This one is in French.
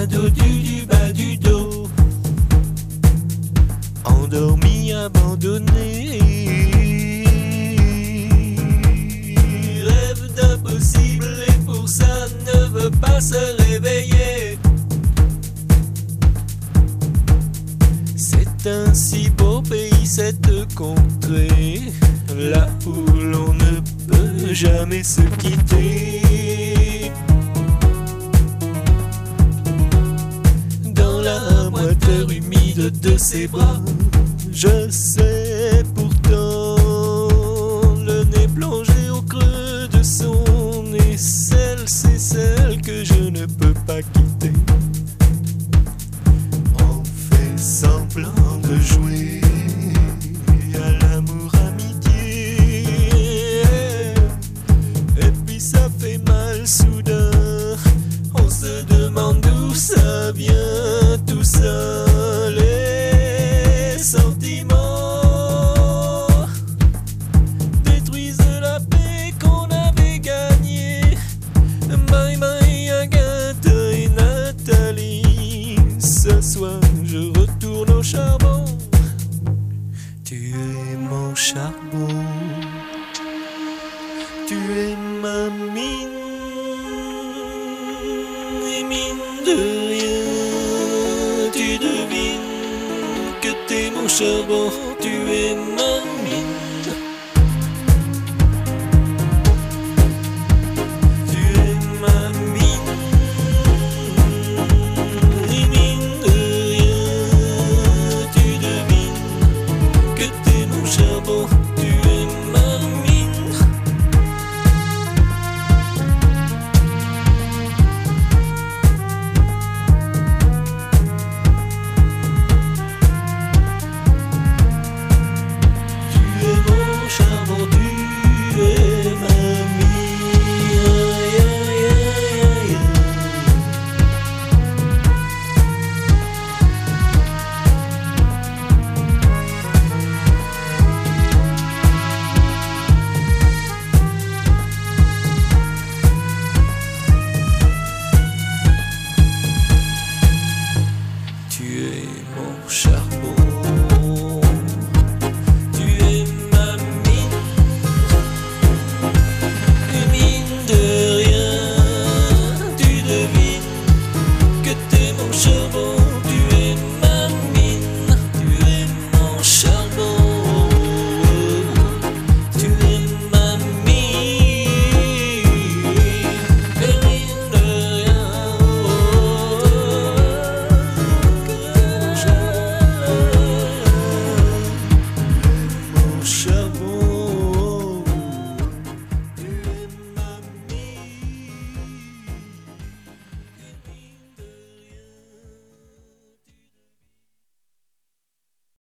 du bas du dos. Endormi, abandonné, rêve d'impossible et pour ça ne veut pas se réveiller. C'est un si beau pays, cette contrée, là où l'on ne peut jamais se quitter. Dans la moiteur humide de ses bras, je sais pourtant le nez plongé au creux de son aisselle, c'est celle que je ne peux pas quitter. On fait semblant de jouer à l'amour amitié, et puis ça fait mal soudain. On se demande d'où ça vient tout ça. Les sentiments détruisent la paix qu'on avait gagnée. My, Agatha et Nathalie, ce soir je retourne au charbon. Tu es mon charbon, tu es ma mine, et mine de